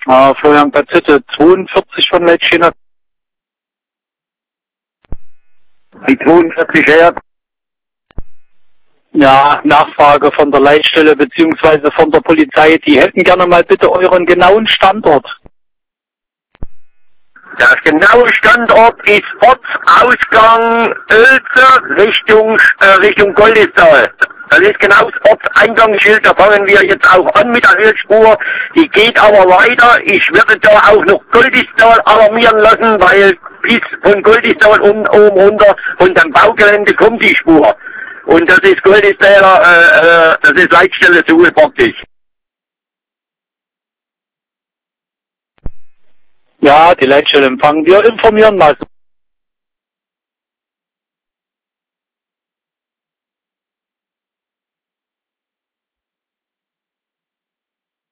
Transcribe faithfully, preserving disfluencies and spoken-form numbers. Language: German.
Äh, Florian Gazette, zweiundvierzig von Leitschina. Die zweiundvierzig her. Ja, Nachfrage von der Leitstelle beziehungsweise von der Polizei. Die hätten gerne mal bitte euren genauen Standort. Der genaue Standort ist Ortsausgang Oelze Richtung, äh, Richtung Goldistal. Das ist genau das Ortseingangsschild, da fangen wir jetzt auch an mit der Ölspur. Die geht aber weiter. Ich werde da auch noch Goldistal alarmieren lassen, weil bis von Goldistal um, oben runter von dem Baugelände kommt die Spur. Und das ist Goldistaler, äh, äh, das ist Leitstelle Suhl praktisch. Ja, die Leitstelle empfangen. Wir informieren mal.